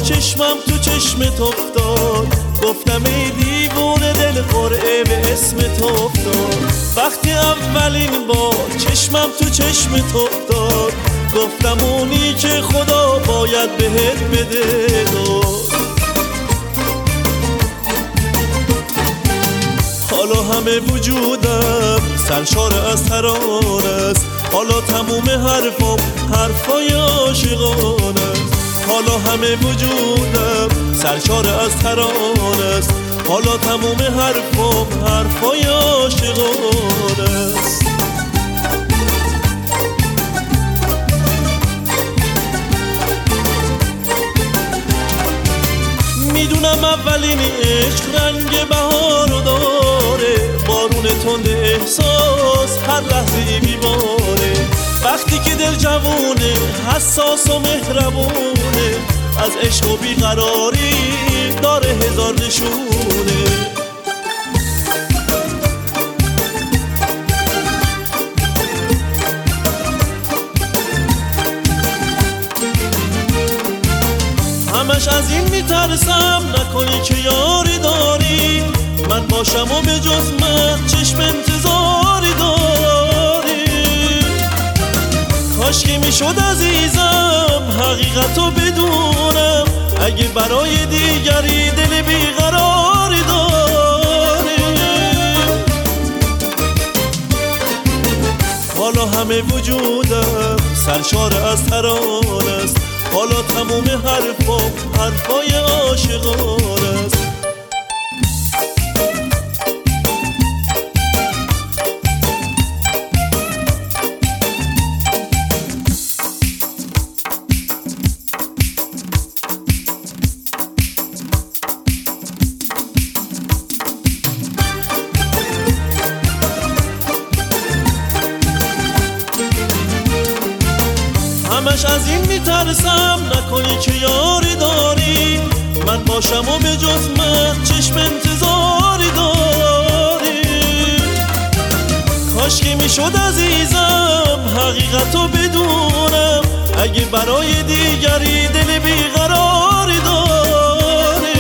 چشمم تو چشمت افتاد، گفتم ای دیوونه دل قرعه به اسمت افتاد. وقتی اولین بار چشمم تو چشمت افتاد، گفتم اونی که خدا باید بهت بده داد. حالا همه وجودم سرشار از ترانه است، حالا تموم حرفای عاشقانه است. حالا همه وجودم سرشار از ترانه است، حالا تموم حرفای عاشقانه است. میدونم اولین عشق رنگ بهارو داره، بارون تند احساس هر لحظه میباره. وقتی که دل جوونه حساس و مهربونه، از عشق و بیقراری داره هزار نشونه. همش از این میترسم نکنی که یاری داری، من باشم و به جز من چشم انتظاری داری. کاش که میشد عزیزم حقیقتو بدونم، اگه برای دیگری دل بیقراری داری. حالا همه وجودم سرشار از ترانه است، حالا تموم حرفای عاشقانه است. همش از این میترسم نکنی که یاری داری، من باشم و به جز من چشم انتظاری داری. کاش که میشد عزیزم حقیقتو بدونم، اگه برای دیگری دل بیقراری داری.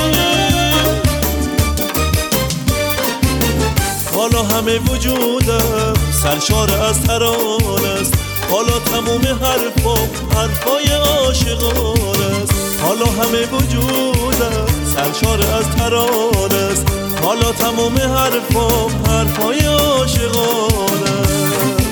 حالا همه وجودم سرشار از ترانه است، حالا تموم حرفای عاشقانه است. حالا همه وجودم سرشار از ترانه است، حالا تموم حرفای عاشقانه است.